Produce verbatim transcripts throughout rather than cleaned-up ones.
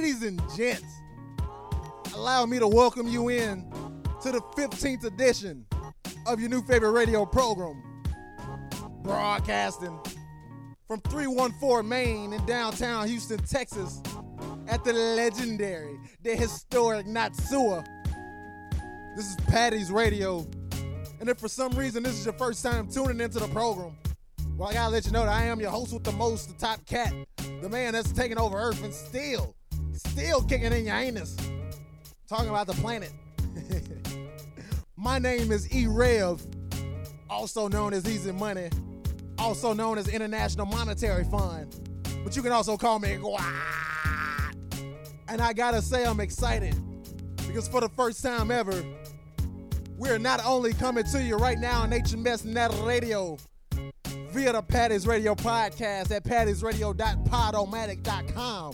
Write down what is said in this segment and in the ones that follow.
Ladies and gents, allow me to welcome you in to the fifteenth edition of your new favorite radio program, broadcasting from three one four Main in downtown Houston, Texas, at the legendary, the historic Natsua. This is Patty's Radio, and if for some reason this is your first time tuning into the program, well, I gotta let you know that I am your host with the most, the top cat, the man that's taking over Earth and still, still kicking in your anus, talking about the planet. My name is E-Rev, also known as Easy Money, also known as International Monetary Fund, but you can also call me Gwad. And I gotta say I'm excited, because for the first time ever, we're not only coming to you right now on H M S Net Radio via the Patty's Radio podcast at pattys radio dot podomatic dot com,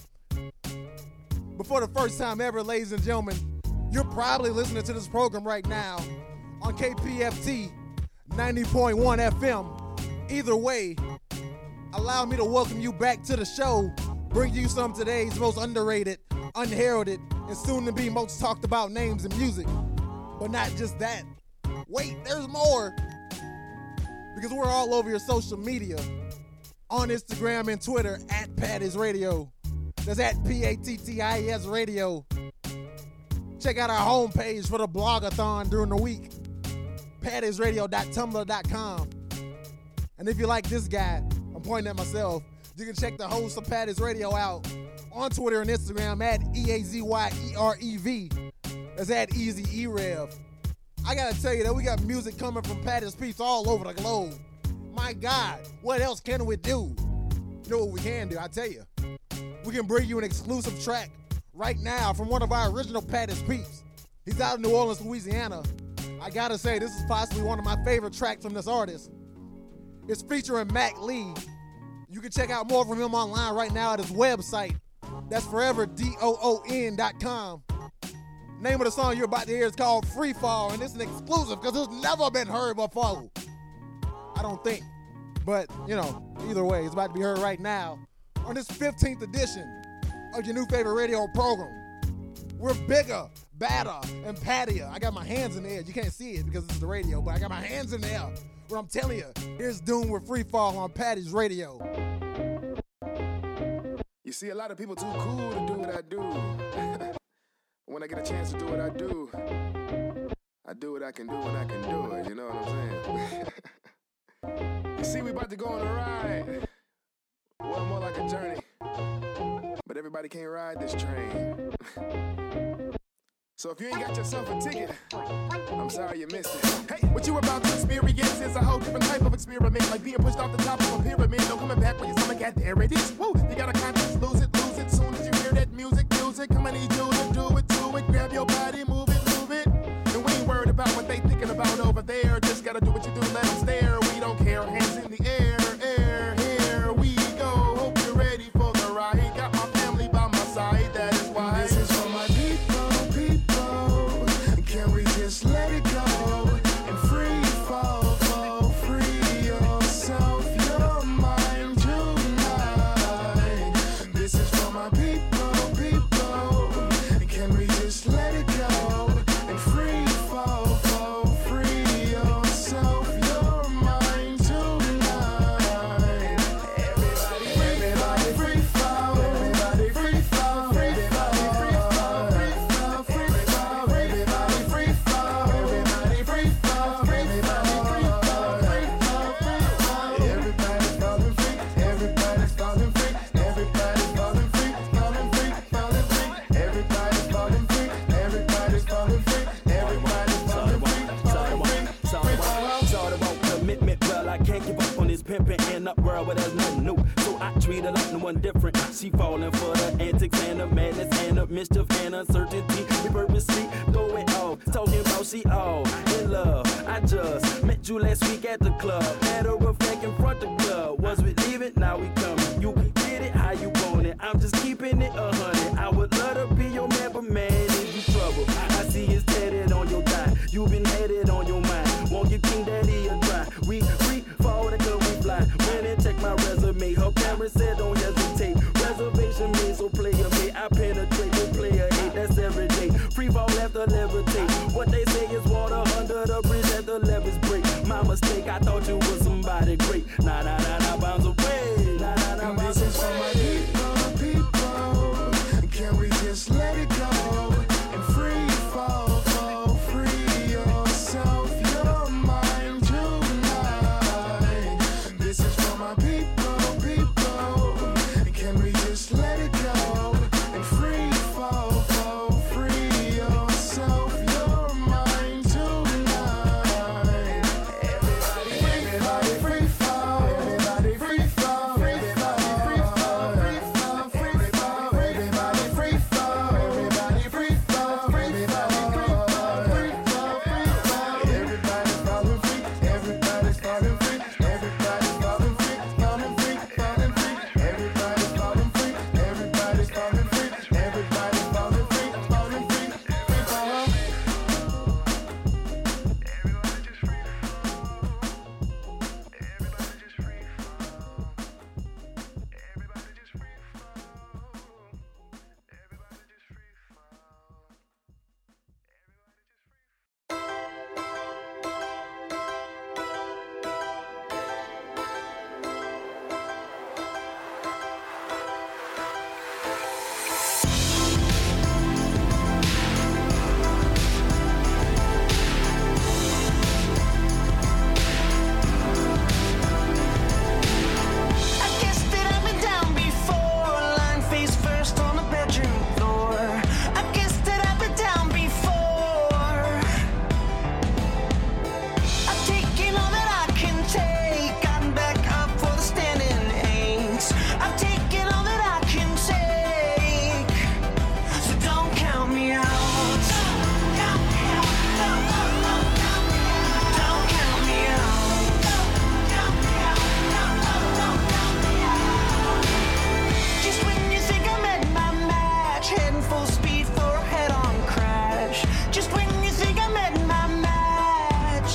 but for the first time ever, ladies and gentlemen, you're probably listening to this program right now on K P F T ninety point one F M. Either way, allow me to welcome you back to the show, bring you some of today's most underrated, unheralded, and soon-to-be most talked about names in music. But not just that. Wait, there's more. Because we're all over your social media. On Instagram and Twitter, at Patty's Radio. That's at P A T T I S Radio. Check out our homepage for the blogathon during the week, pattys radio dot tumblr dot com. And if you like this guy, I'm pointing at myself, you can check the host of Patty's Radio out on Twitter and Instagram at E A Z Y E R E V. That's at Easy E-Rev. I gotta tell you that we got music coming from Patty's Peeps all over the globe. My God, what else can we do? You know what we can do, I tell you. We can bring you an exclusive track right now from one of our original Patty's Peeps. He's out in New Orleans, Louisiana. I gotta say, this is possibly one of my favorite tracks from this artist. It's featuring Mac Lee. You can check out more from him online right now at his website. That's forever doon dot com. Name of the song you're about to hear is called Free Fall, and it's an exclusive because it's never been heard before. I don't think. But, you know, either way, it's about to be heard right now on this fifteenth edition of your new favorite radio program. We're bigger, badder, and pattier. I got my hands in the air. You can't see it because it's the radio, but I got my hands in the air. But I'm telling you, here's Doom with Free Fall on Patty's Radio. You see, a lot of people too cool to do what I do. When I get a chance to do what I do, I do what I can do when I can do it, you know what I'm saying? You see, we about to go on a ride. Well, more like a journey. But everybody can't ride this train. So if you ain't got yourself a ticket, I'm sorry you missed it. Hey, what you about to experience is a whole different type of experiment, like being pushed off the top of a pyramid. No coming back when your stomach at there it is. Woo, you gotta conscious, lose it, lose it. Soon as you hear that music, music, come on, need you to do it, do it. Grab your body, move it, move it. And we ain't worried about what they thinking about over there. Just gotta do what you do, let them stare. We don't care, hands in the air, air, here we go. Hope you're ready for the ride. Got my family by my side, that is why. This is for my people, people. Can we just let it go and free fall, fall, free yourself, your mind tonight. This is for my people, people. Can we just let it go and free fall, fall, free yourself, your mind tonight. Everybody, everybody free fall, everybody free fall, everybody free fall, free fall, free fall, everybody free fall, everybody free fall, everybody free fall, free fall, free fall. Everybody's falling free, everybody's falling free, everybody's falling free, falling free, falling free. Everybody's falling free, everybody's falling free, everybody's falling free, falling free. Sorry about, sorry about commitment. Well, I can't give up on this pimping in a world where there's nothing new. So I treat her like no one different. She falling for the antics and the madness and the mischief and uncertainty. We purposely throw it off, talking about she all in love. I just met you last week at the club. Matter of fact, in front of the club. Was we leaving? Now we coming. You can get it how you want it. I'm just keeping it a hundred. I would love to be your man, but man, is you trouble. I see it's tatted on your thigh. You been headed on your mind. Won't give King Daddy a try. We free fall the club, we fly. Went and check my resume. Her parents said don't hesitate. Reservation made, so player made. I penetrate. I thought you was somebody great. Nah, nah, nah, nah, bounce away. Nah, nah, nah, bounce away. This is for my people, people. Can we just let it go and free fall, fall, free yourself, your mind tonight. This is for my people, people. Can we just let it go and free fall, fall, free yourself, your mind tonight. Everybody, everybody free fall, everybody free fall, free fall, free fall, free fall, free fall, everybody free fall, everybody free fall, free fall, free fall, free fall, everybody's falling free, everybody's falling free, everybody's falling free, falling free, falling free, everybody's falling free, everybody's falling free, everybody's falling free, falling free, free fall. I guess that I've been down before, lying face first on the bedroom floor. I guess that I've been down before. I've taken all that I can take, gotten back up for the standing aches. I've taken all that I can take, so don't count me out. Don't count me out. Don't count me out. Just when you think I'm at my match, heading full speed for a head-on crash. Just when you think I'm at my match,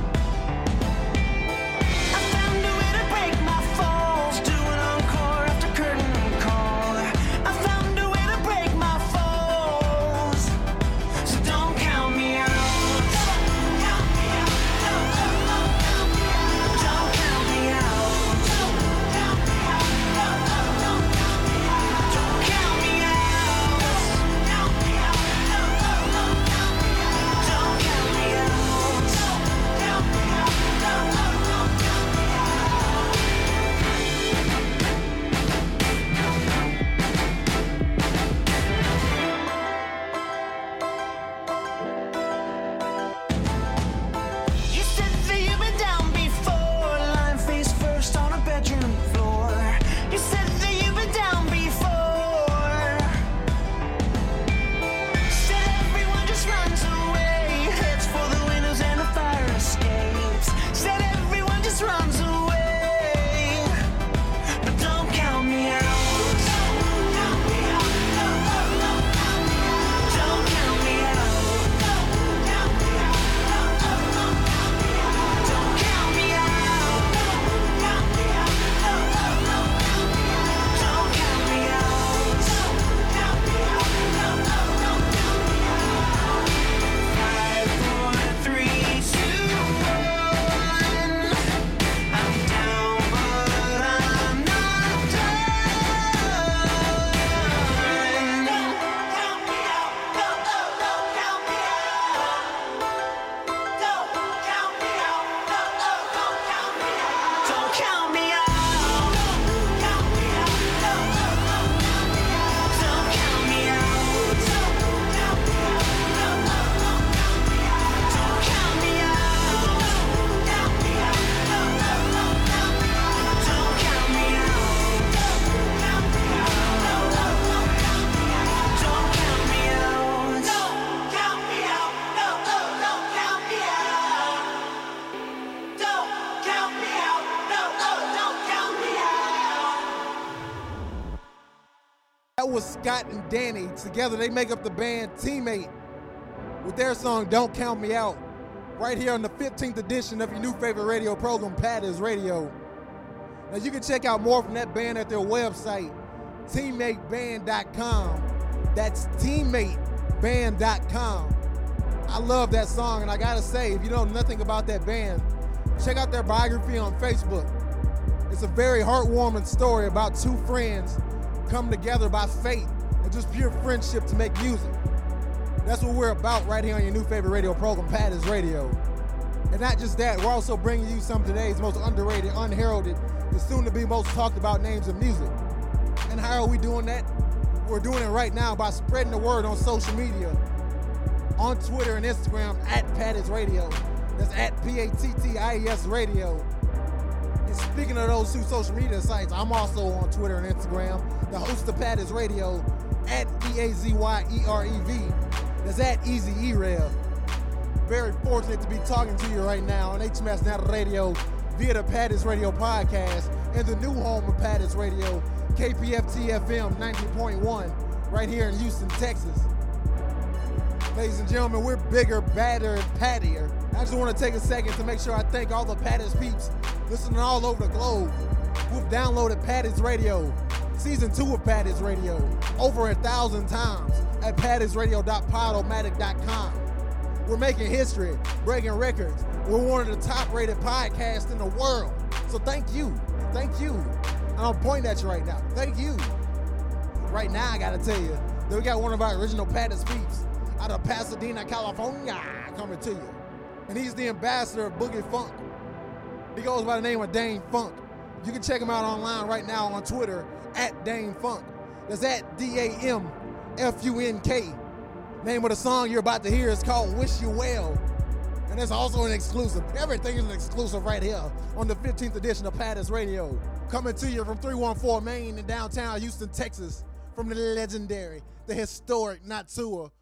I found a way to break my falls, doing encore after curtain call. I found a way to break my falls, so don't count me out. Don't count me out. Don't count me out. Don't count me out. Don't count me out. Don't count me out. Don't count me You said that you've been down before, lying face first on a bedroom floor. You said that you've been down before. Said everyone just runs away, heads for the windows and the fire escapes. Said everyone just runs away, but don't count me out. Don't count me out. Don't count me out. Don't count me out. Don't count me out. Don't count me out. Don't count me out. Five, four, three, two, one. I'm down, but I'm not done. Don't count me out. Don't, don't, don't count me out. Don't count me out. Don't, don't, don't count me out. Don't count me out. Don't count me out. Don't, don't, don't count me out. Don't count me out. Don't count me out. Don't, don't, don't count me out. Don't count me out. Don't count me out. Don't, don't, don't count me out. Don't count me out. Don't count me out. Don't count me out. Don't count me out. Don't, don't, don't count me out. Don't count me out. Don't, don't, don't count me out. That was Scott and Danny. Together they make up the band Teammate with their song Don't Count Me Out, right here on the fifteenth edition of your new favorite radio program, Patty's Radio. Now you can check out more from that band at their website, teammate band dot com. That's teammate band dot com. I love that song, and I gotta say, if you know nothing about that band, Check out their biography on Facebook. It's a very heartwarming story about two friends coming together by fate and just pure friendship to make music. That's what we're about right here on your new favorite radio program, Patty's Radio. And not just that, we're also bringing you some of today's most underrated, unheralded, and soon-to-be most talked about names of music. And how are we doing that? We're doing it right now by spreading the word on social media, on Twitter and Instagram, at Patty's Radio. That's at P A T T I E S Radio. And speaking of those two social media sites, I'm also on Twitter and Instagram, the host of Patty's Radio, at E A Z Y E R E V. That's at Easy E-Rev. Very fortunate to be talking to you right now on H M S Net Radio via the Patty's Radio podcast and the new home of Patty's Radio, K P F T F M ninety point one, right here in Houston, Texas. Ladies and gentlemen, we're bigger, badder, and pattier. I just want to take a second to make sure I thank all the Patty's peeps listening all over the globe who've downloaded Patty's Radio, season two of Patty's Radio, over a thousand times at pattys radio dot podomatic dot com. We're making history, breaking records. We're one of the top-rated podcasts in the world. So thank you. Thank you. And I'm pointing at you right now. Thank you. Right now, I got to tell you that we got one of our original Patty's peeps out of Pasadena, California, coming to you. And he's the ambassador of Boogie Funk. He goes by the name of Dane Funk. You can check him out online right now on Twitter, at Dane Funk. That's at D A M F U N K. Name of the song you're about to hear is called Wish You Well. And it's also an exclusive. Everything is an exclusive right here on the fifteenth edition of Patty's Radio. Coming to you from three one four Main in downtown Houston, Texas. From the legendary, the historic Natsua.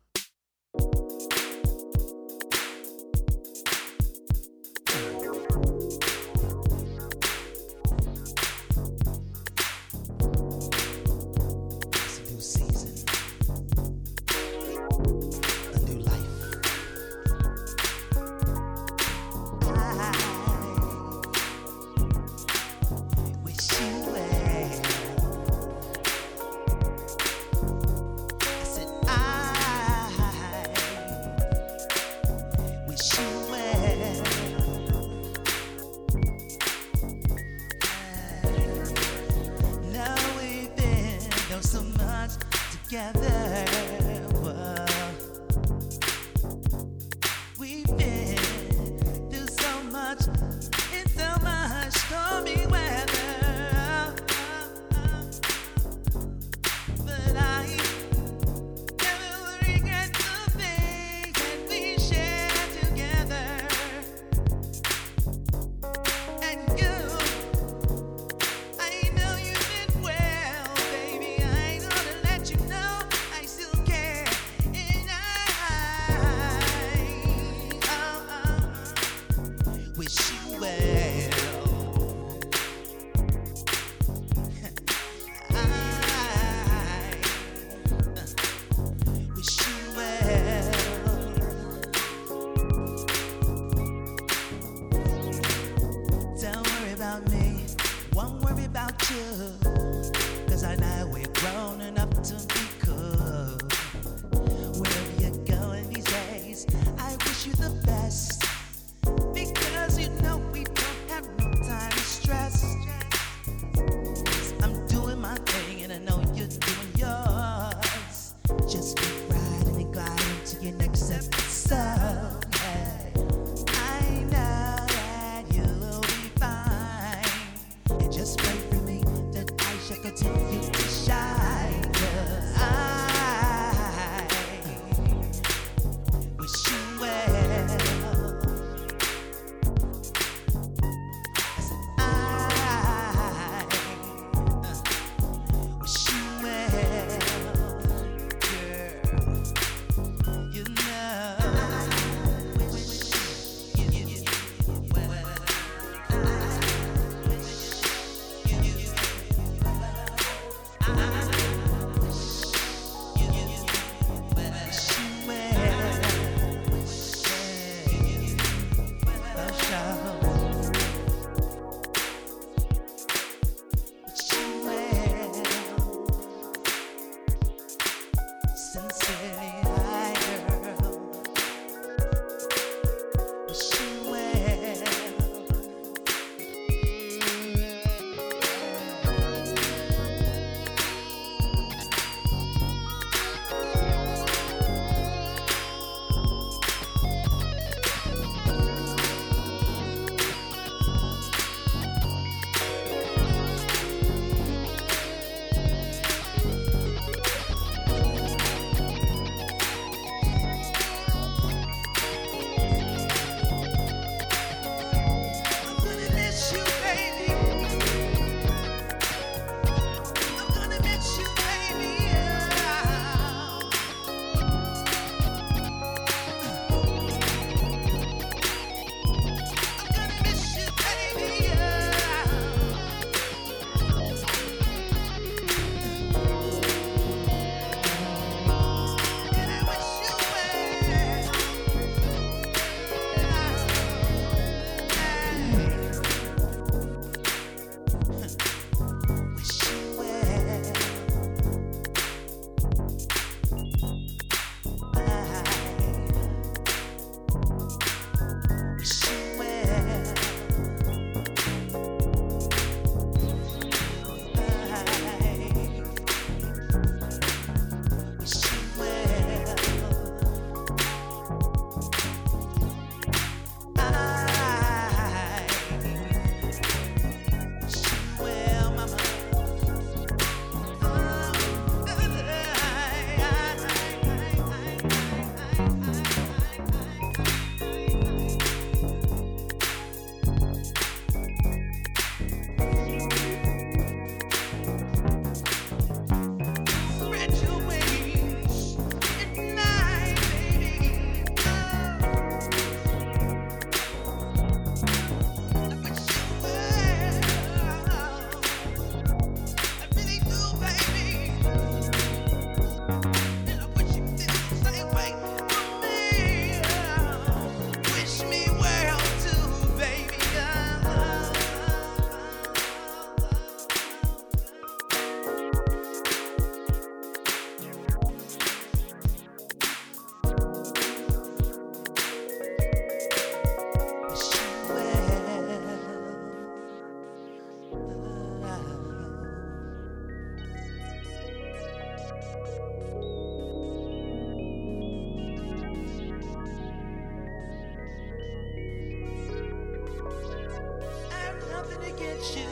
miss you.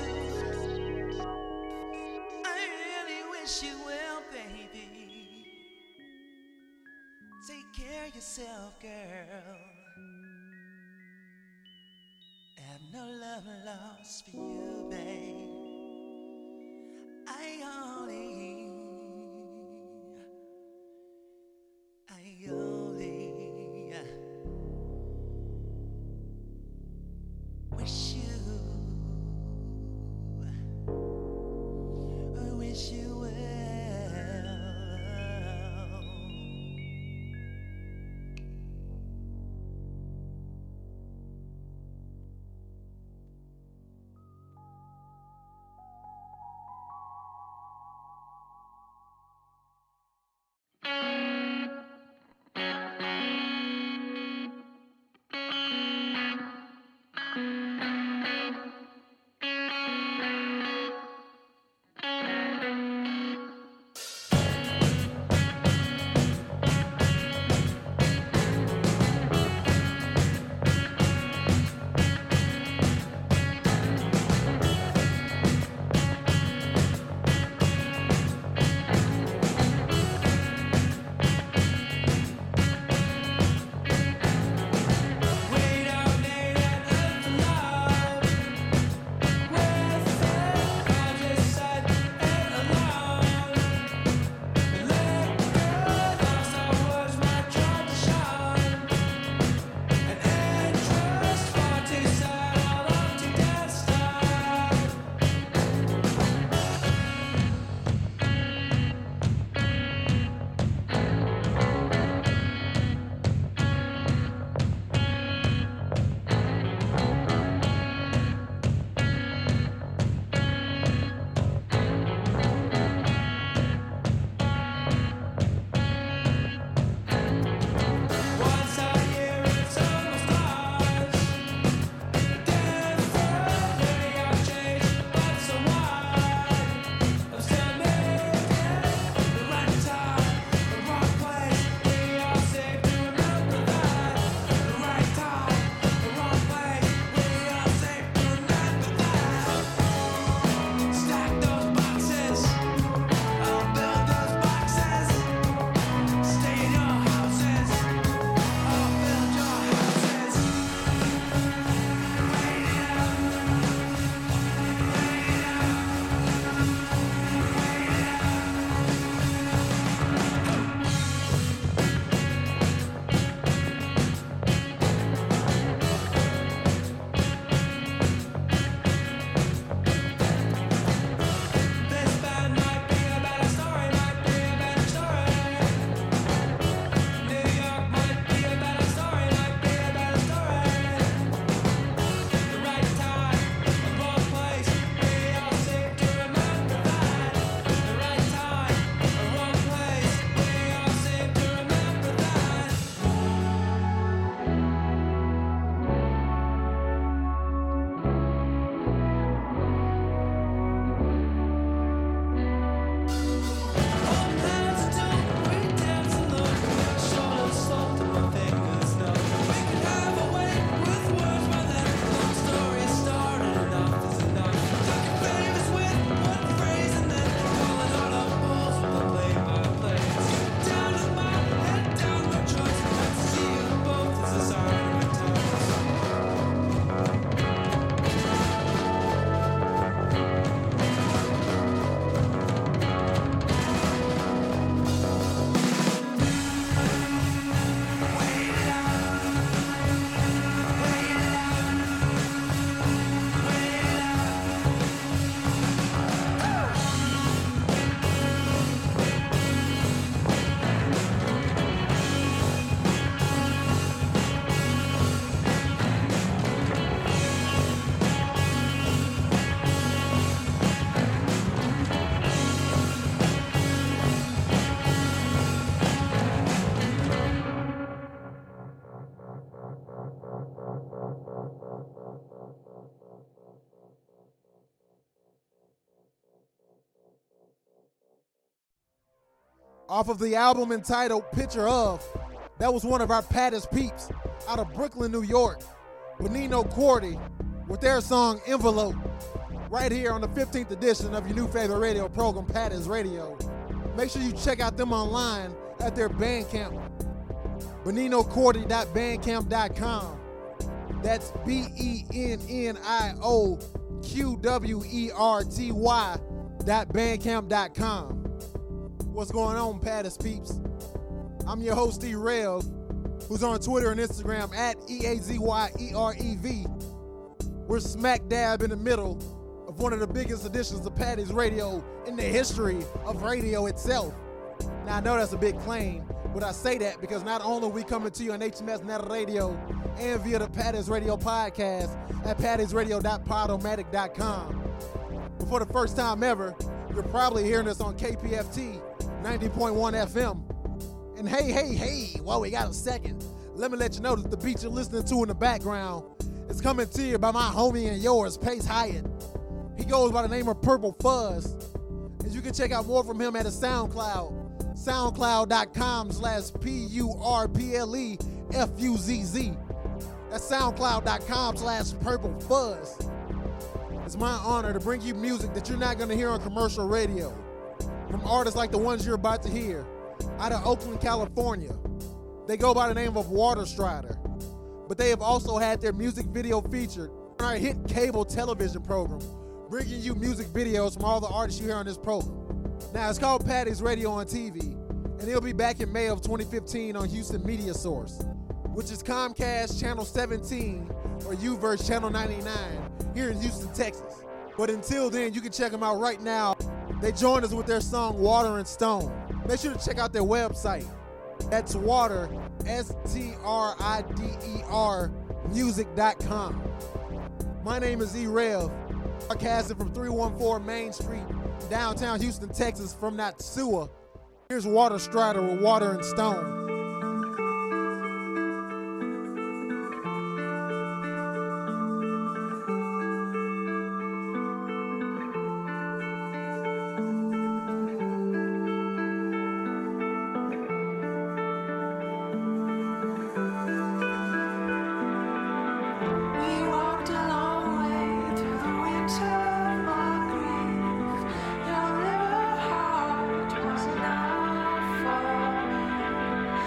I really wish you well, baby. Take care of yourself, girl. Have no love lost for you, babe. I only, I only wish you, I wish you well. Off of the album entitled Picture Of, that was one of our Paddest Peeps out of Brooklyn, New York, Benino Cordy, with their song Envelope. right here on the fifteenth edition of your new favorite radio program, Patty's Radio. Make sure you check out them online at their Bandcamp, benino cordy dot bandcamp dot com. That's B E N N I O Q W E R T Y dot bandcamp dot com. What's going on, Patty's peeps? I'm your host, E-Rev, who's on Twitter and Instagram at E A Z Y E R E V. We're smack dab in the middle of one of the biggest editions of Patty's Radio in the history of radio itself. Now, I know that's a big claim, but I say that because not only are we coming to you on H M S Net Radio and via the Patty's Radio podcast at pattys radio dot podomatic dot com, but for the first time ever, you're probably hearing us on K P F T ninety point one F M. And hey, hey, hey, while we got a second, let me let you know that the beat you're listening to in the background is coming to you by my homie and yours, Pace Hyatt. He goes by the name of Purple Fuzz. And you can check out more from him at his SoundCloud, soundcloud dot com slash P U R P L E F U Z Z. That's soundcloud dot com slash Purple Fuzz. It's my honor to bring you music that you're not going to hear on commercial radio from artists like the ones you're about to hear out of Oakland, California. They go by the name of Water Strider, but they have also had their music video featured on our hit cable television program, bringing you music videos from all the artists you hear on this program. Now, it's called Patty's Radio on T V, and it'll be back in May of twenty fifteen on Houston Media Source, which is Comcast Channel seventeen or U-verse Channel ninety-nine here in Houston, Texas. But until then, you can check them out right now. They joined us with their song Water and Stone. Make sure to check out their website. That's water, S T R I D E R, music dot com. My name is E-Rev, broadcasting from three one four Main Street, downtown Houston, Texas, from Natsua. Here's Water Strider with Water and Stone. We walked a long way through the winter of my grief. Your little heart was enough for me.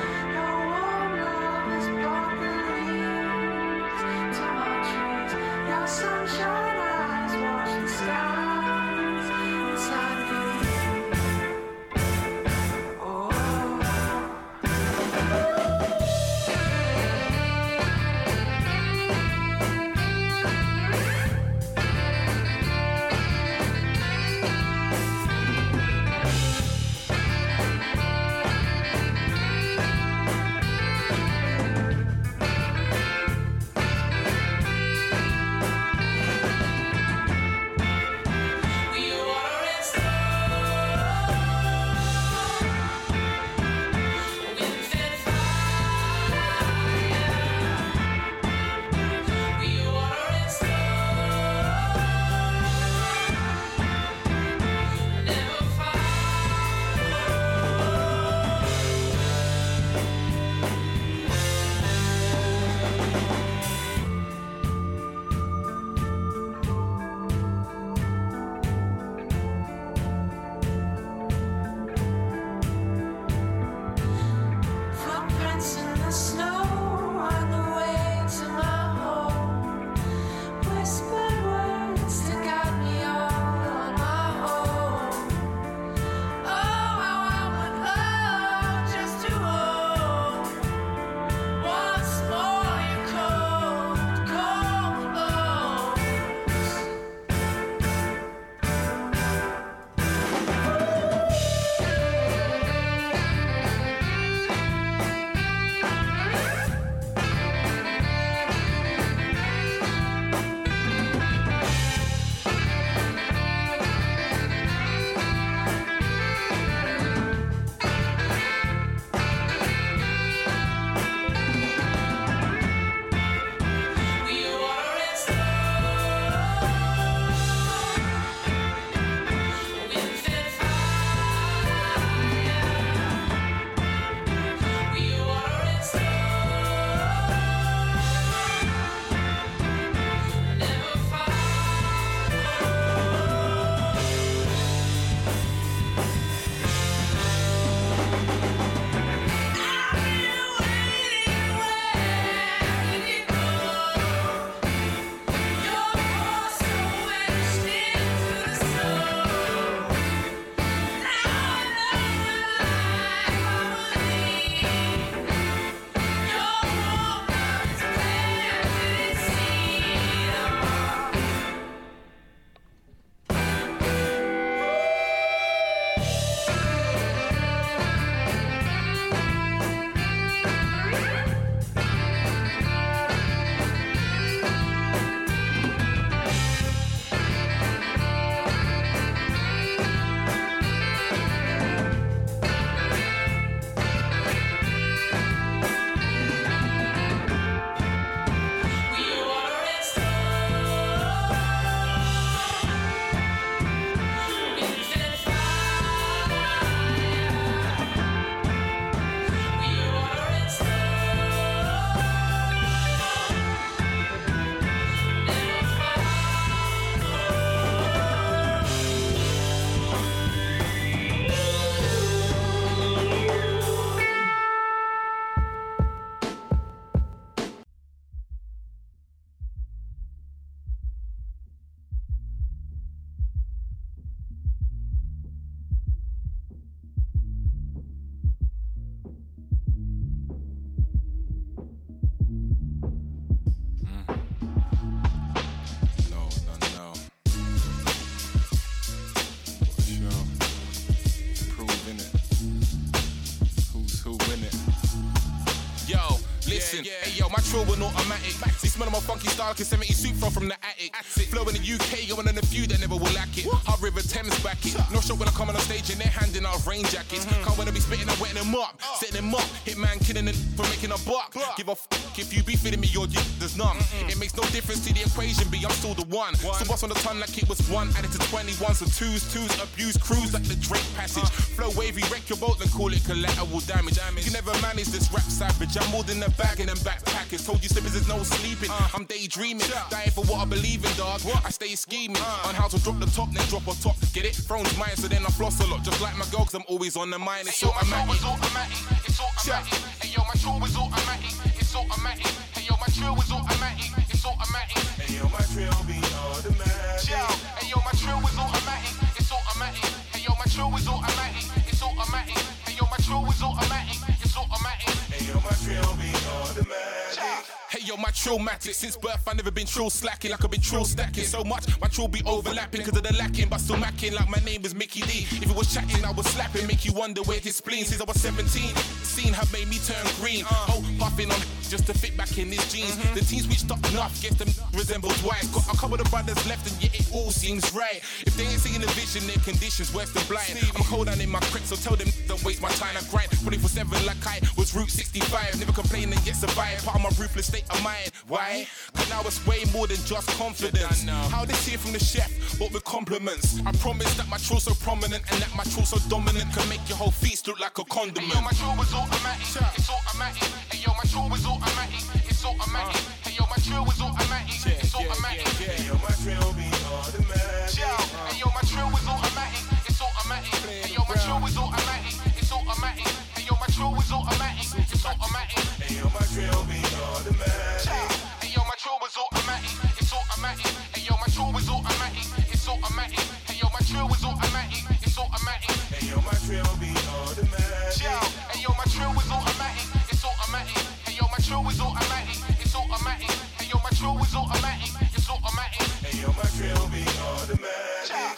listen. Hey yo, my trill was automatic. See, smell of my funky style, like a seventies suit from from the attic. Flow in the U K, going on a few that never will lack it. Hard River Thames back it. No shot when I come on stage and they're handing out rain jackets. Can't wanna be spitting and wetting them up, setting them up. Hit man killing them for making a buck. Give a f if you be feeding me your y there's none. It makes no difference to the equation, B, I'm still the one. So boss on the ton like it was one, added to twenty-ones and twos, twos, abuse, cruise like the Drake passage. Flow wavy, wreck your boat, then call it collateral damage. You can never manage this rap savage. I'm more than a bag and them backpackers. Told you slippers there's no sleeping. I'm daydreaming, dying for what I believe in, dog. I stay scheming on how to drop the top, then drop a top. Get it? Thrones mine, so then I floss a lot. Just like my girl, cause I'm always on the mind. It's automatic. It's automatic. It's automatic. Hey yo, my drill was automatic. It's automatic. Hey yo, my drill was automatic. It's automatic. Hey yo, my drill be automatic. Hey yo, my drill was automatic. It's automatic. Hey yo, my drill was automatic. It's automatic. Hey yo, my drill was automatic. It's automatic. Hey yo, my drill be automatic. Hey yo, my trillmatic. Since birth I never been trill slacking, like I've been trill stacking so much. My trill be overlapping cause of the lacking, but still macking like my name was Mickey D. If it was chatting I was slapping, make you wonder where his spleen. Since I was seventeen, scene have made me turn green. Oh, puffing on just to fit back in his jeans. The team switched up enough, guess them resemble twice. Got a couple of brothers left and yet it all seems right. If they ain't seeing the vision, their conditions worse than blind. I'm cold down in my crack, so tell them don't waste my time. I grind twenty-four seven like I was Route sixty-five. Never complaining yet survive, part of my ruthless state of mind. Why? Cause now it's way more than just confidence. How they see it from the chef, but with compliments. I promise that my trill's so prominent and that my trill's so dominant can make your whole feast look like a condiment. Hey yo, my trill was automatic. It's automatic. Hey yo, my trill was automatic. It's automatic. Hey yo, my trill was automatic. It's automatic. Hey yo, my trill be automatic. Hey yo, my trill was automatic. It's automatic. Hey yo, my trill was automatic. It's automatic. Hey yo, my trill was automatic. It's automatic. Hey yo, my trill be automatic. Hey yo, my trill was automatic. It's automatic. Hey yo, my trill was automatic. It's automatic. Hey yo, my trill was automatic. It's automatic. Hey yo, my trill be automatic. Hey yo, my trill was automatic. It's automatic. Hey yo, my trill was automatic. It's automatic. Hey yo, my trill was automatic. It's automatic. Hey yo, my trill be automatic.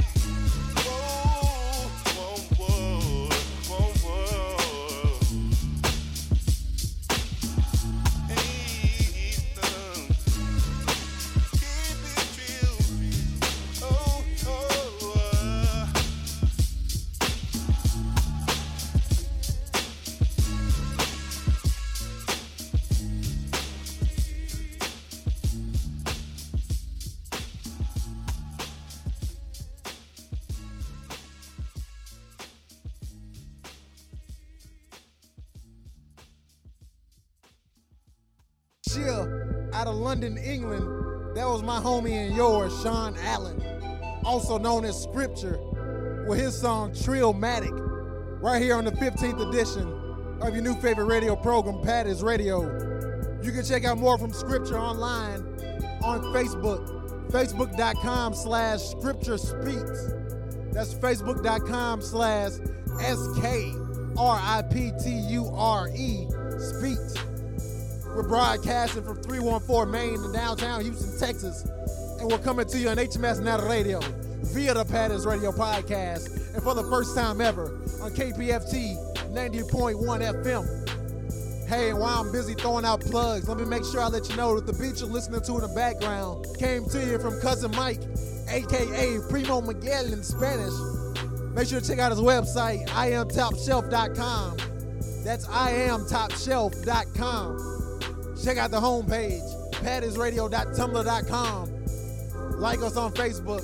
Out of London, England, that was my homie and yours, Sean Allen, also known as Scripture, with his song Trillmatic, right here on the fifteenth edition of your new favorite radio program, Patty's Radio. You can check out more from Scripture online on Facebook, facebook.com slash Scripture Speaks. That's facebook.com slash S K R I P T U R E Speaks. We're broadcasting from three one four Main in downtown Houston, Texas. And we're coming to you on H M S Net Radio via the Patty's Radio podcast. And for the first time ever on K P F T ninety point one F M. Hey, and while I'm busy throwing out plugs, let me make sure I let you know that the beat you're listening to in the background came to you from Cousin Mike, a k a. Primo Miguel in Spanish. Make sure to check out his website, I am top shelf dot com. That's I am top shelf dot com. Check out the homepage, pattys radio dot tumblr dot com. Like us on Facebook.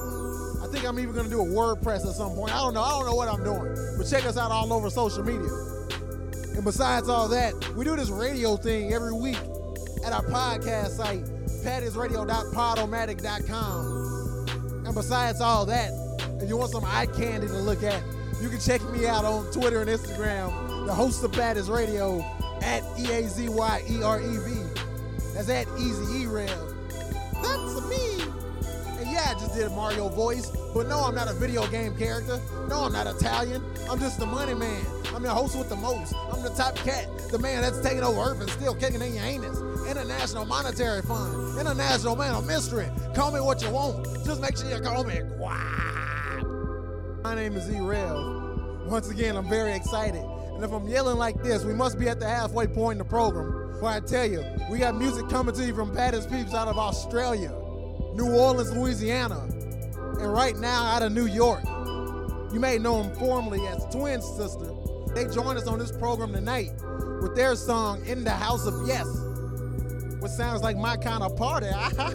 I think I'm even gonna do a WordPress at some point. I don't know, I don't know what I'm doing. But check us out all over social media. And besides all that, we do this radio thing every week at our podcast site, pattys radio dot podomatic dot com. And besides all that, if you want some eye candy to look at, you can check me out on Twitter and Instagram, the host of Patty's Radio, at E A Z Y E R E V. That's at Easy E-Rev. That's me. And yeah, I just did a Mario voice, but no, I'm not a video game character. No, I'm not Italian. I'm just the money man. I'm the host with the most. I'm the top cat, the man that's taking over Earth and still kicking in your anus. International Monetary Fund, International Man of Mystery. Call me what you want. Just make sure you call me Quap. My name is E-Rev. Once again, I'm very excited. And if I'm yelling like this, we must be at the halfway point in the program. Where I tell you, we got music coming to you from Patty's Peeps out of Australia, New Orleans, Louisiana, and right now out of New York. You may know them formerly as Twin Sister. They join us on this program tonight with their song, In the House of Yes, which sounds like my kind of party.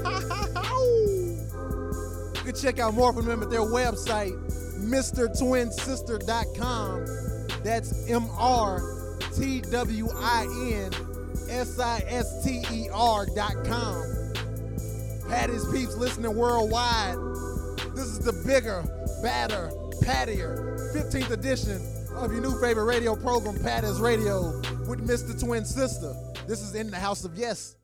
You can check out more from them at their website, Mister Twin Sister dot com. That's M R T W I N S I S T E R dot com. Patty's Peeps listening worldwide. This is the bigger, badder, pattier fifteenth edition of your new favorite radio program, Patty's Radio, with Mister Twin Sister. This is In the House of Yes.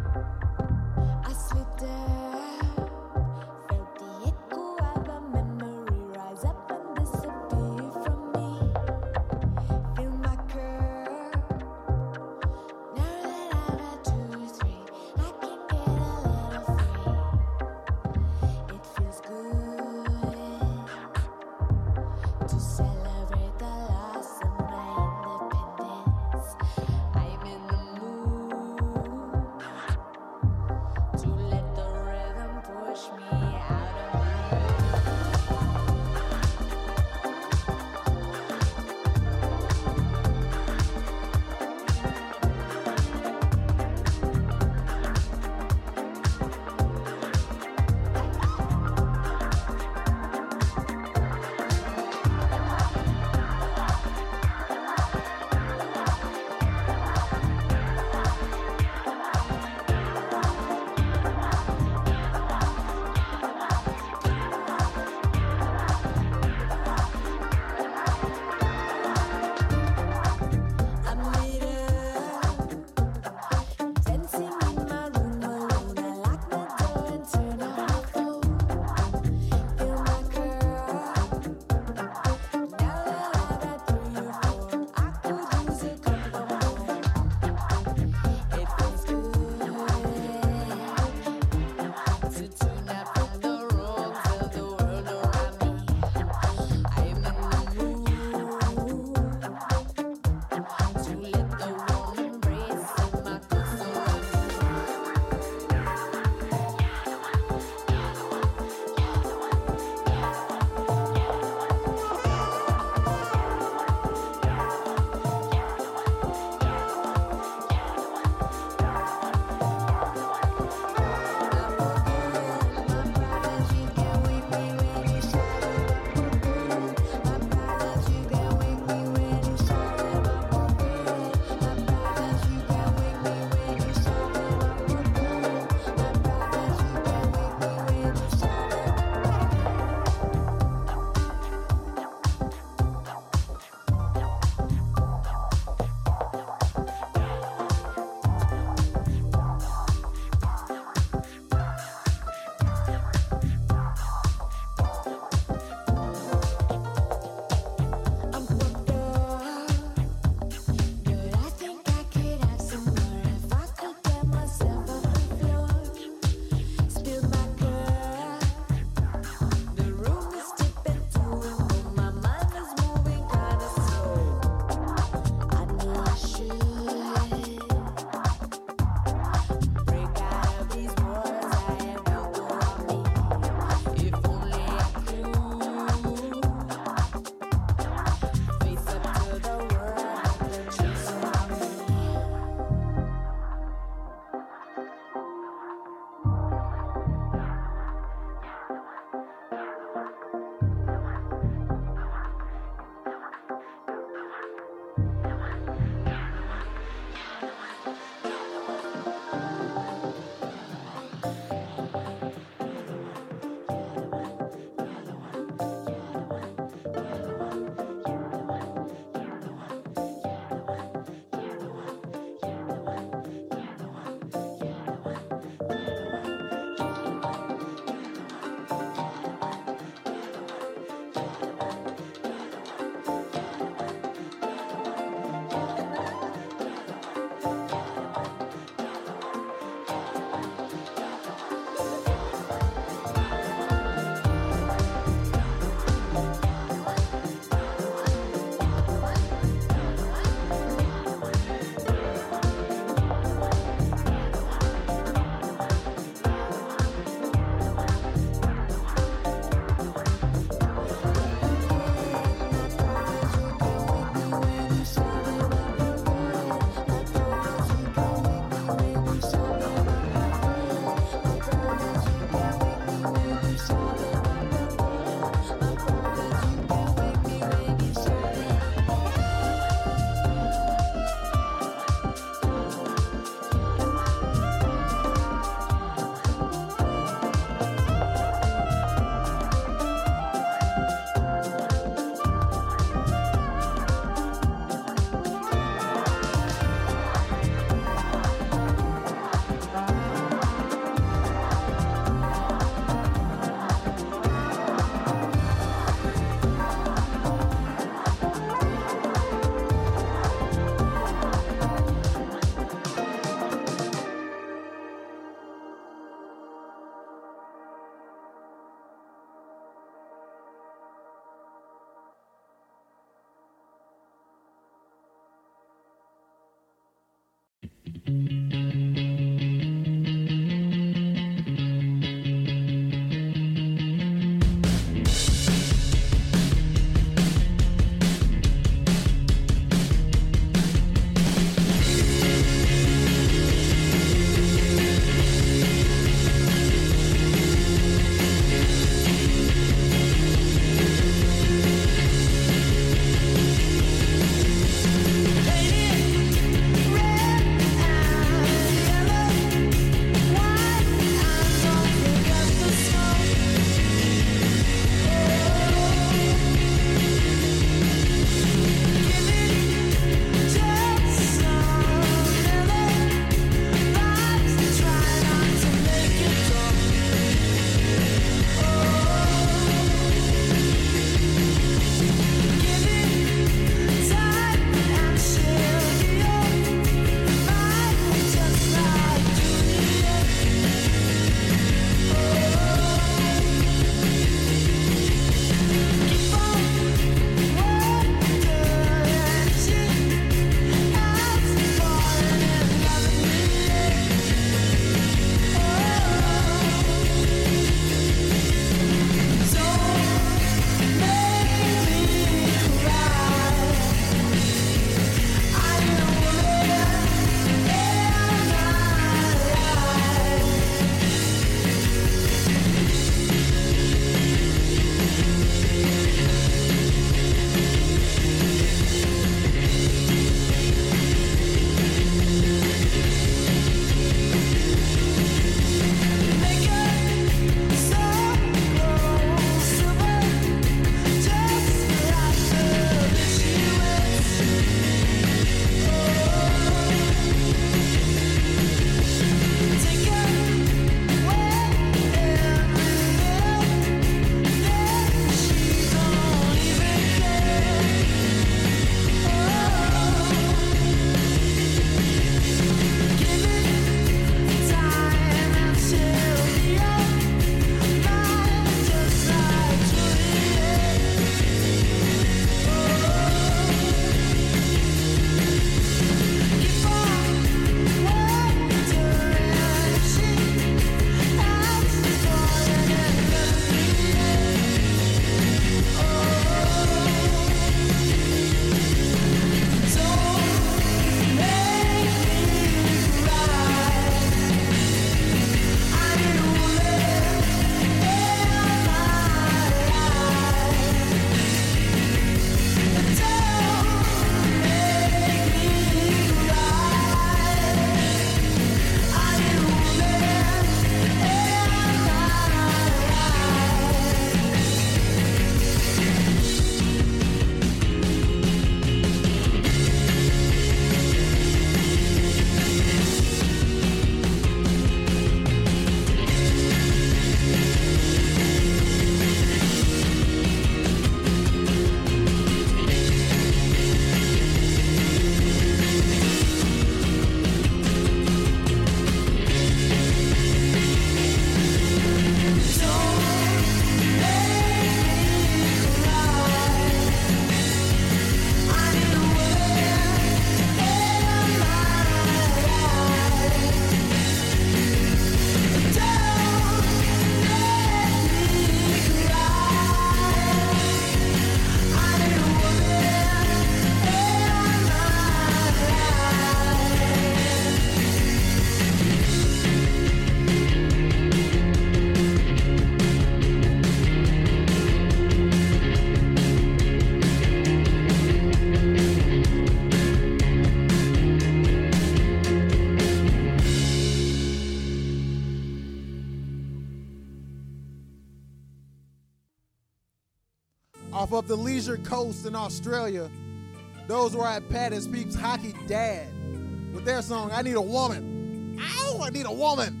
off of the Leisure Coast in Australia. Those were at Patty's Peeps Hockey Dad with their song, I Need a Woman. Ow, I need a woman.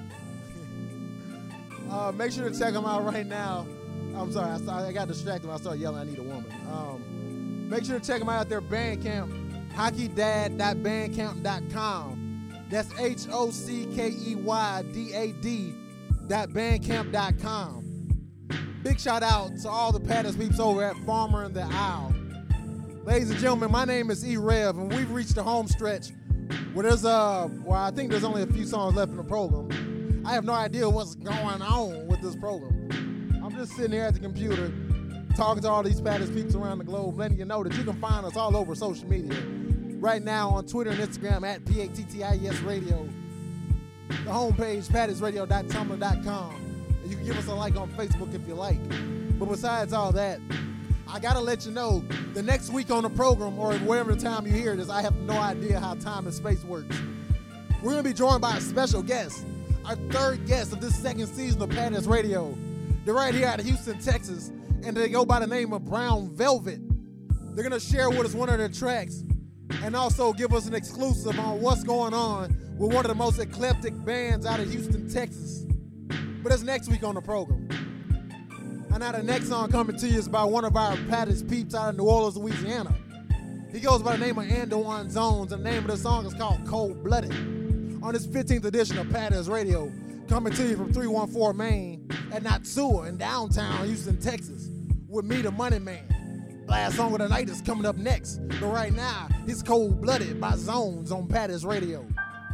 uh, make sure to check them out right now. I'm sorry, I, started, I got distracted when I started yelling, I need a woman. Um, make sure to check them out at their Bandcamp, hockey dad dot bandcamp dot com. That's H O C K E Y D A D dot bandcamp dot com. Big shout out to all the Patty's Peeps over at Farmer and the Owl. Ladies and gentlemen, my name is E-Rev, and we've reached the home stretch Well, there's uh, well, I think there's only a few songs left in the program. I have no idea what's going on with this program. I'm just sitting here at the computer talking to all these Patty's peeps around the globe, letting you know that you can find us all over social media. Right now on Twitter and Instagram at P A T T I E S Radio. The homepage, patties radio dot tumblr dot com. And you can give us a like on Facebook if you like. But besides all that, I gotta let you know, the next week on the program, or whatever time you hear this, I have no idea how time and space works. We're gonna be joined by a special guest, our third guest of this second season of Patties Radio. They're right here out of Houston, Texas, and they go by the name of Brown Velvet. They're gonna share with us one of their tracks and also give us an exclusive on what's going on with one of the most eclectic bands out of Houston, Texas. But that's next week on the program. And now the next song coming to you is by one of our Patties peeps out of New Orleans, Louisiana. He goes by the name of Andawan Zones, and the name of the song is called Cold Blooded. On this fifteenth edition of Patties Radio, coming to you from three one four Main at Natsua in downtown Houston, Texas, with me, the Money Man. Last song of the night is coming up next, but right now, it's Cold Blooded by Zones on Patties Radio.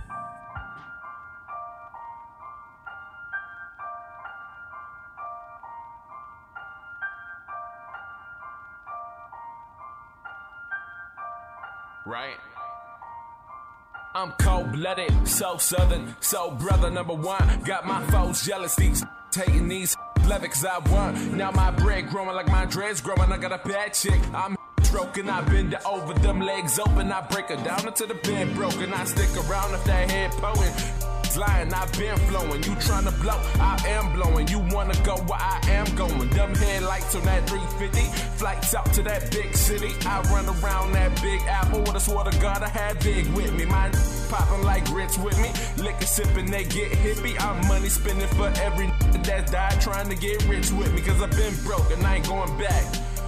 Right? I'm cold-blooded, so southern, so brother number one. Got my foes jealous, these hating these love it cause I won. Now my bread growing like my dreads growing. I got a bad chick, I'm stroking. I bend her over, them legs open. I break her down into the bed broken. I stick around if that head pulling. Lying, I've been flowing. You tryna blow, I am blowing. You wanna go where I am going. Dumb headlights on that three fifty. Flights out to that big city. I run around that big apple with a swear to God I had big with me. My popping like grits with me. Liquor sipping, they get hippie. I'm money spending for every that died trying to get rich with me. Cause I've been broke and I ain't going back.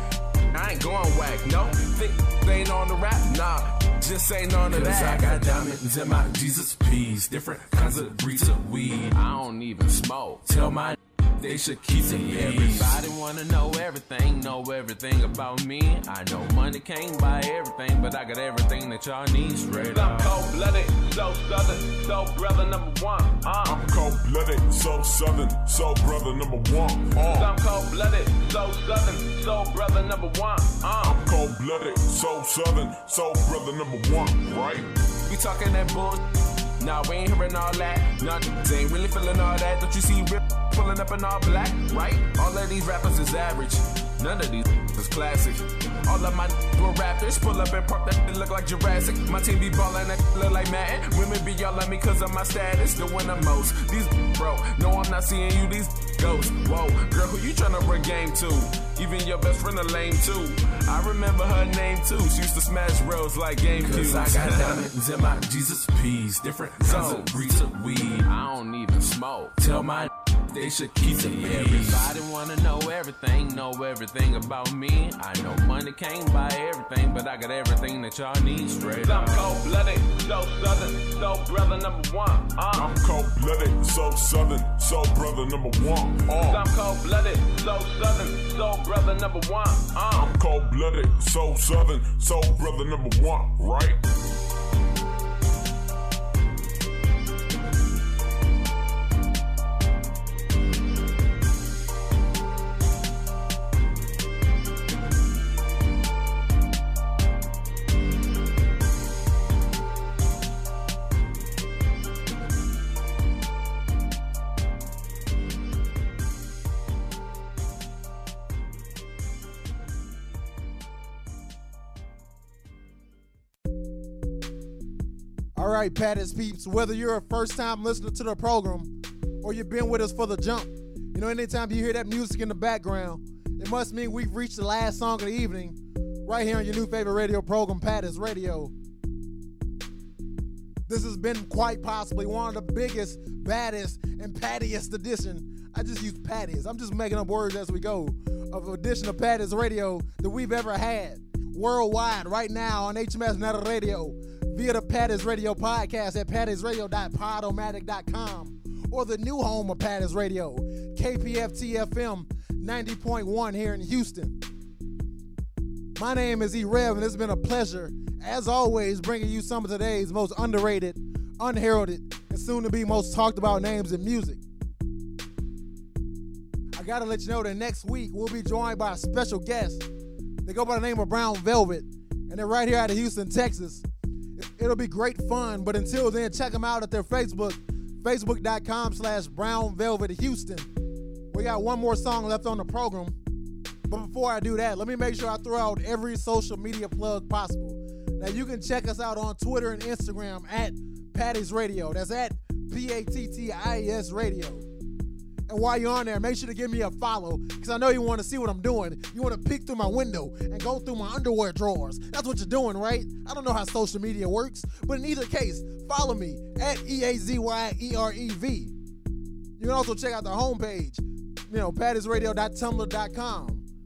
I ain't going whack, no. Think they ain't on the rap, nah. Just ain't on the that. I got diamonds in my Jesus peas. Different kinds of breeds of weed. I don't even smoke. Tell my they should keep it easy. Everybody wanna know everything, know everything about me. I know money can't buy everything, but I got everything that y'all need straight up. I'm cold-blooded, so southern, so brother number one. Uh. I'm cold-blooded, so southern, so brother number one. Uh. I'm cold-blooded, so southern, so brother number one. Uh. I'm cold-blooded, so southern, so brother number one. Right? We talking that bull. Nah, we ain't hearing all that. Nah, they ain't really feeling all that. Don't you see Rip pulling up in all black, right? All of these rappers is average. None of these is classic. All of my were rappers pull up and park that look like Jurassic. My team be ballin' that look like Madden. Women be yelling me cause of my status. Doing the most. These bro, no, I'm not seeing you. These ghosts. Whoa, girl, who you tryna bring game to? Even your best friend a lame too. I remember her name too. She used to smash bros like game cubes. I got diamonds in my Jesus peas. Different kinds of breeds of weed. I don't even smoke. Tell my they should keep it easy. Everybody wanna know everything, know everything about me. I know money can't buy everything, but I got everything that y'all need straight up. I'm cold-blooded, so southern, so brother number one. Uh. I'm cold-blooded, so southern, so brother number one. Uh. I'm cold-blooded, so southern, so brother number one. Uh. I'm cold-blooded, so southern, so brother number one. Right? All right, Patties peeps, whether you're a first-time listener to the program or you've been with us for the jump, you know, anytime you hear that music in the background, it must mean we've reached the last song of the evening right here on your new favorite radio program, Patties Radio. This has been quite possibly one of the biggest, baddest, and pattiest edition. I just use patties. I'm just making up words as we go of edition of Patties Radio that we've ever had worldwide right now on H M S Net Radio via the Patties Radio podcast at patties radio dot podomatic dot com or the new home of Patties Radio, K P F T F M ninety point one here in Houston. My name is E-Rev, and it's been a pleasure, as always, bringing you some of today's most underrated, unheralded, and soon-to-be most talked about names in music. I gotta let you know that next week we'll be joined by a special guest. They go by the name of Brown Velvet, and they're right here out of Houston, Texas. It'll be great fun, but until then, check them out at their Facebook, facebook.com slash Brown Velvet Houston. We got one more song left on the program, but before I do that, let me make sure I throw out every social media plug possible. Now, you can check us out on Twitter and Instagram at Patties Radio. That's at P A T T I S Radio. And while you're on there, make sure to give me a follow, because I know you want to see what I'm doing. You want to peek through my window and go through my underwear drawers. That's what you're doing, right? I don't know how social media works, but in either case, follow me at E A Z Y E R E V. You can also check out the homepage, you know, patties radio dot tumblr dot com.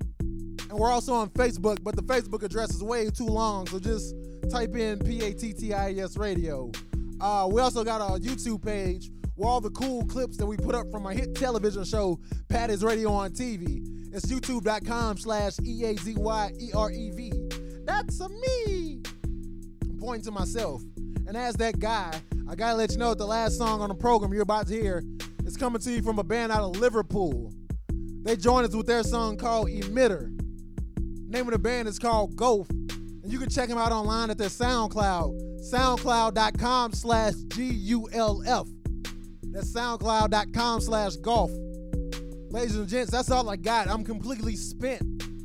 And we're also on Facebook, but the Facebook address is way too long, so just type in P A T T I S Radio. Uh, we also got a YouTube page where all the cool clips that we put up from our hit television show, Patties Radio on T V. It's youtube.com slash E-A-Z-Y-E-R-E-V. That's a me. I'm pointing to myself. And as that guy, I gotta let you know that the last song on the program you're about to hear is coming to you from a band out of Liverpool. They joined us with their song called Emitter. The name of the band is called Golf. And you can check them out online at their SoundCloud, soundcloud.com slash G-U-L-F. That's soundcloud.com slash golf. Ladies and gents, that's all I got. I'm completely spent.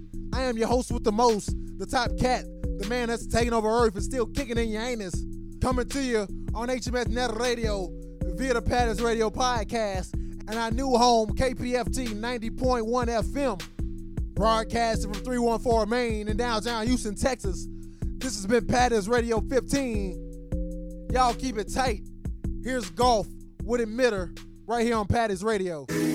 I am your host with the most, the top cat, the man that's taking over Earth and still kicking in your anus. Coming to you on H M S Net Radio via the Patties Radio podcast and our new home, K P F T ninety point one F M. Broadcasting from three one four Main in downtown Houston, Texas. This has been Patties Radio fifteen. Y'all keep it tight. Here's Golf with Emitter right here on Patties Radio.